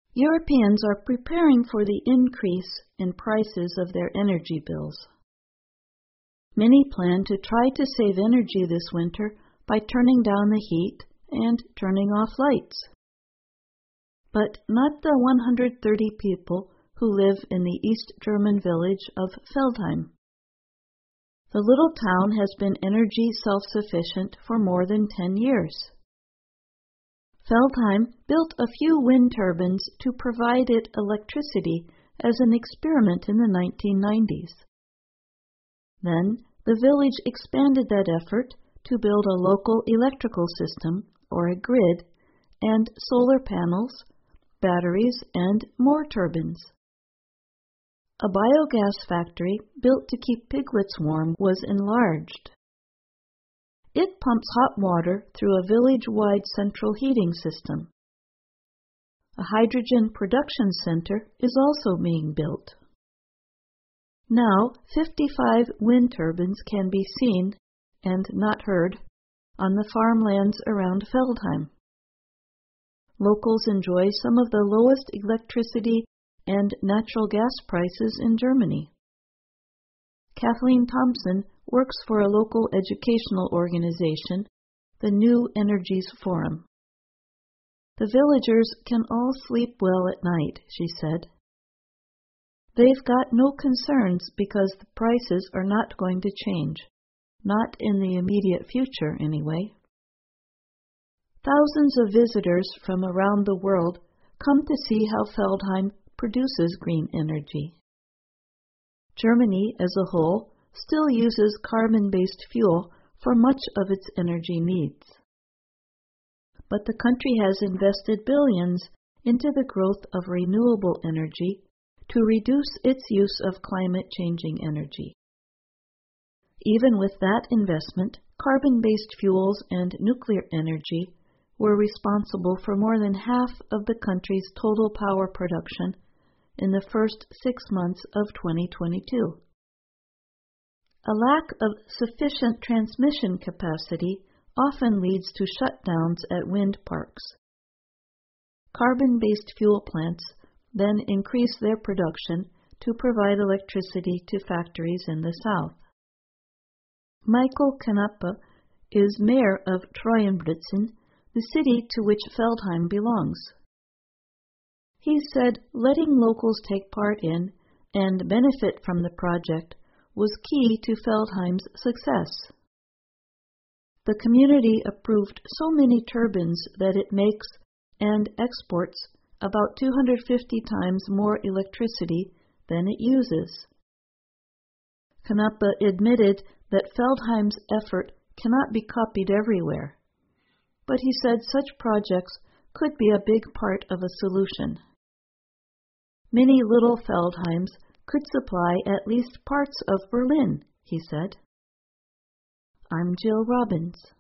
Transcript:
Europeans are preparing for the increase in prices of their energy bills. Many plan to try to save energy this winter by turning down the heat and turning off lights. But not the 130 people who live in the East German village of Feldheim. The little town has been energy self-sufficient for more than 10 years. Feldheim built a few wind turbines to provide it electricity as an experiment in the 1990s. Then, the village expanded that effort to build a local electrical system, or a grid, and solar panels, batteries, and more turbines. A biogas factory built to keep piglets warm was enlarged. It pumps hot water through a village-wide central heating system. A hydrogen production center is also being built. Now, 55 wind turbines can be seen, and not heard, on the farmlands around Feldheim. Locals enjoy some of the lowest electricity and natural gas prices in Germany. Kathleen Thompson works for a local educational organization, the New Energies Forum. The villagers can all sleep well at night, she said. They've got no concerns because the prices are not going to change, not in the immediate future anyway. Thousands of visitors from around the world come to see how Feldheim produces green energy. Germany as a whole still uses carbon-based fuel for much of its energy needs. But the country has invested billions into the growth of renewable energy to reduce its use of climate-changing energy. Even with that investment, carbon-based fuels and nuclear energy were responsible for more than half of the country's total power production in the first 6 months of 2022. A lack of sufficient transmission capacity often leads to shutdowns at wind parks. Carbon-based fuel plants then increase their production to provide electricity to factories in the south. Michael Knappe is mayor of Treuenbrützen, the city to which Feldheim belongs. He said letting locals take part in and benefit from the project was key to Feldheim's success. The community approved so many turbines that it makes and exports about 250 times more electricity than it uses. Knappe admitted that Feldheim's effort cannot be copied everywhere, but he said such projects could be a big part of a solution. Many little Feldheims could supply at least parts of Berlin, he said. I'm Jill Robbins.